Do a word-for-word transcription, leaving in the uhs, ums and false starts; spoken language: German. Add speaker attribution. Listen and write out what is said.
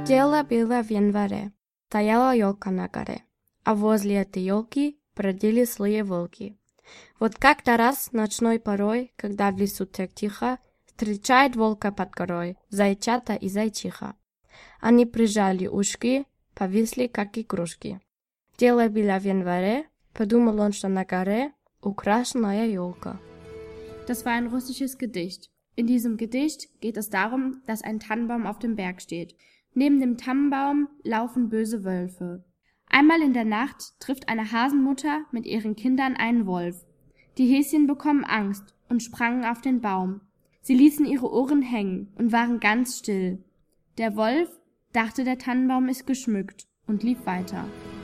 Speaker 1: Дело было в январе. Стояла елка на горе, а возле этой елки бродили злые волки. Вот как-то раз ночной порой, когда в лесу так тихо, встречает волка под горой зайчата и зайчиха. Они прижали ушки, повисли, как игрушки. Дело было в январе, подумал он, что на горе украшенная елка.
Speaker 2: Das war ein russisches Gedicht. In diesem Gedicht geht es darum, dass ein Tannenbaum auf dem Berg steht. Neben dem Tannenbaum laufen böse Wölfe. Einmal in der Nacht trifft eine Hasenmutter mit ihren Kindern einen Wolf. Die Häschen bekommen Angst und sprangen auf den Baum. Sie ließen ihre Ohren hängen und waren ganz still. Der Wolf dachte, der Tannenbaum ist geschmückt und lief weiter.